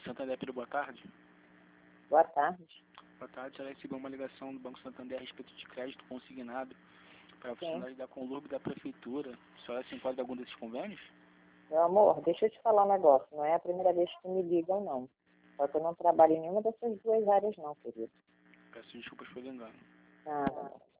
Banco Santander, Pedro, boa tarde. Boa tarde. Boa tarde, ela recebeu uma ligação do Banco Santander a respeito de crédito consignado para funcionários da Conlurb da Prefeitura. A senhora se enquadra em algum desses convênios? Meu amor, deixa eu te falar um negócio. Não é a primeira vez que me ligam, não. Só que eu não trabalho em nenhuma dessas duas áreas, não, querido. Peço desculpas pelo engano. Nada.